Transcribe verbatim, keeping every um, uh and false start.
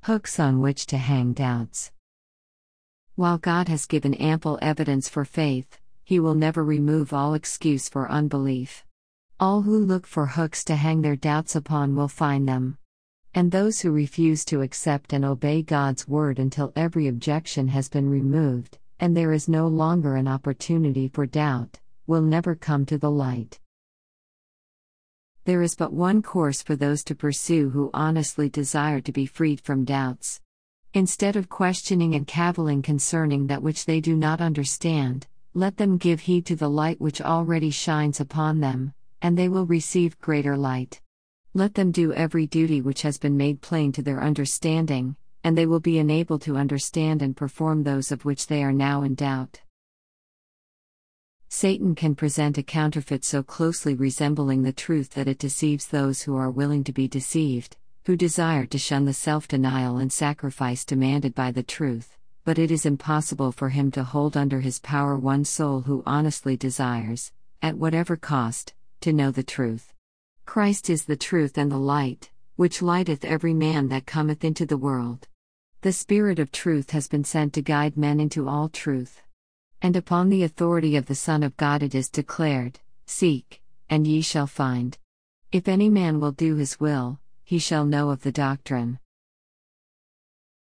Hooks on which to hang doubts. While God has given ample evidence for faith, He will never remove all excuse for unbelief. All who look for hooks to hang their doubts upon will find them. And those who refuse to accept and obey God's word until every objection has been removed, and there is no longer an opportunity for doubt, will never come to the light. There is but one course for those to pursue who honestly desire to be freed from doubts. Instead of questioning and cavilling concerning that which they do not understand, let them give heed to the light which already shines upon them, and they will receive greater light. Let them do every duty which has been made plain to their understanding, and they will be enabled to understand and perform those of which they are now in doubt. Satan can present a counterfeit so closely resembling the truth that it deceives those who are willing to be deceived, who desire to shun the self-denial and sacrifice demanded by the truth, but it is impossible for him to hold under his power one soul who honestly desires, at whatever cost, to know the truth. Christ is the truth and the light, which lighteth every man that cometh into the world. The Spirit of truth has been sent to guide men into all truth. And upon the authority of the Son of God it is declared, Seek, and ye shall find. If any man will do his will, he shall know of the doctrine.